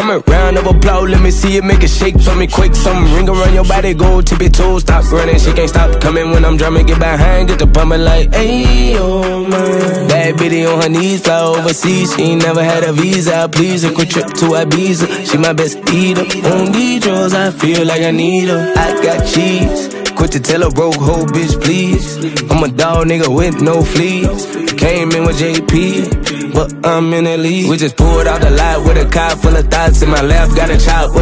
I'm a round of applause, let me see it, make it shake for me quick. Something ring around your body, go tip it toes, stop running, she can't stop coming when I'm drumming. Get behind, get the pumping like, hey, oh man. Bad bitty on her knees, fly overseas. She ain't never had a visa, please her. Quick trip to Ibiza, she my best eater. On these drugs, I feel like I need her. I got cheese, quit to tell a broke hoe, bitch, please. I'm a dog nigga with no fleas. Came in with JP, but I'm in the league. We just pulled out the lot with a car full of thoughts. In my lap, got a chop.